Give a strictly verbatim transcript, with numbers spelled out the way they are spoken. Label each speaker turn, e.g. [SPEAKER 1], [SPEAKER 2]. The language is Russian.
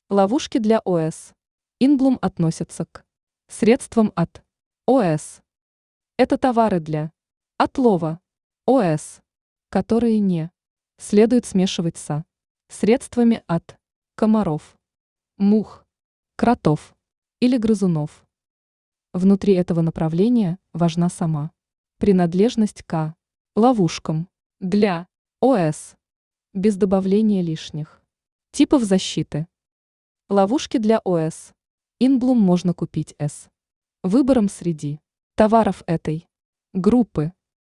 [SPEAKER 1] Ловушки для ОС. Инблум относятся к средствам от ОС. Это товары для отлова ОС, которые не следует смешивать со средствами от комаров, мух, кротов или грызунов. Внутри этого направления важна сама принадлежность к ловушкам для ОС, без добавления лишних типов защиты. Ловушки для ОС. Инблум можно купить с выбором среди товаров этой группы.